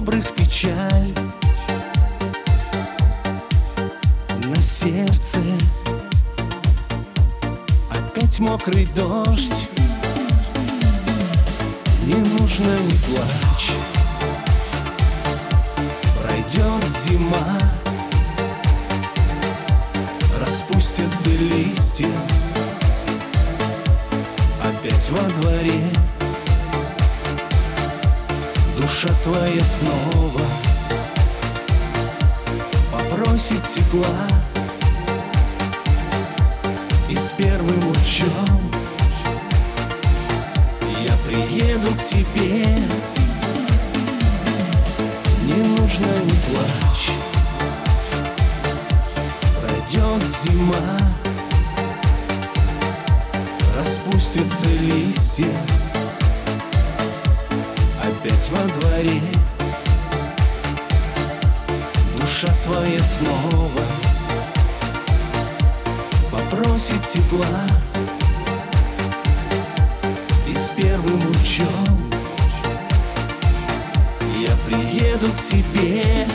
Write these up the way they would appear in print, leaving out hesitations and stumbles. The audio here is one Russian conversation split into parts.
добрых печаль на сердце. Опять мокрый дождь, не нужно, не плачь. Пройдет зима, распустятся листья. Опять во дворе душа твоя снова попросит тепла. И с первым лучом я приеду к тебе. Не нужно, не плачь. Пройдет зима, распустятся листья. Опять во дворе душа твоя снова попросит тепла. И с первым лучом я приеду к тебе.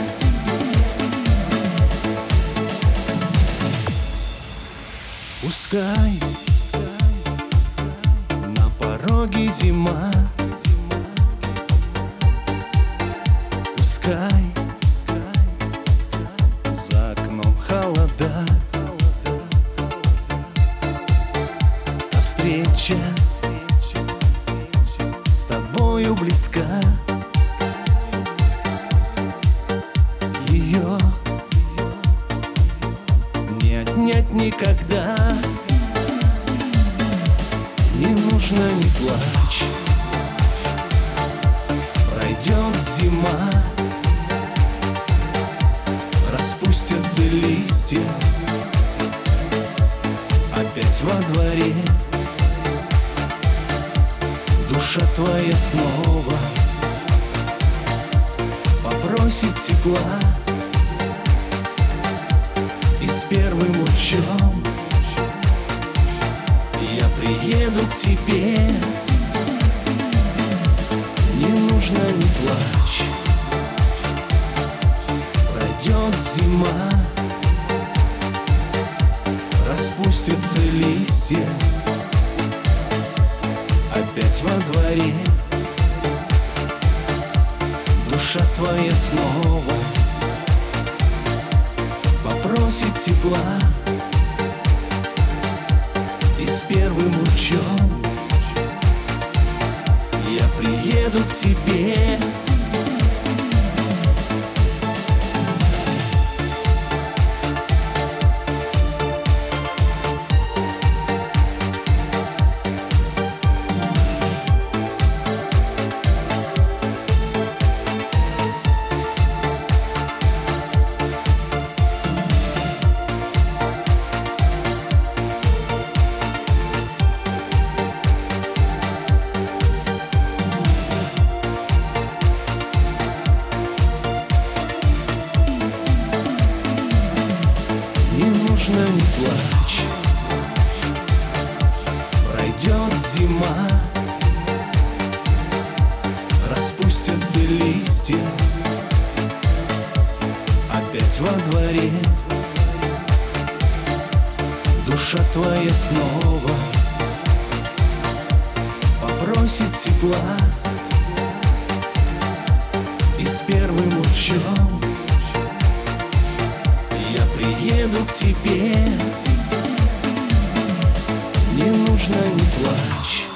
Пускай на пороге зима, пускай за окном холода, а встреча с тобою близка. Ее не отнять никогда. Не нужно, не плачь. Пройдет зима, распустятся листья. Опять во дворе душа твоя снова попросит тепла. И с первым лучом я приеду к тебе. Не нужно, не плачь. Пройдет зима, распустятся листья. Опять во дворе душа твоя снова попросит тепла. И с первым лучом я приеду к тебе. Не нужно, не плачь. Пройдет зима, распустятся листья. Опять во дворе душа твоя снова попросит тепла. И с первым лучом я приеду к тебе. Не нужно, не плачь.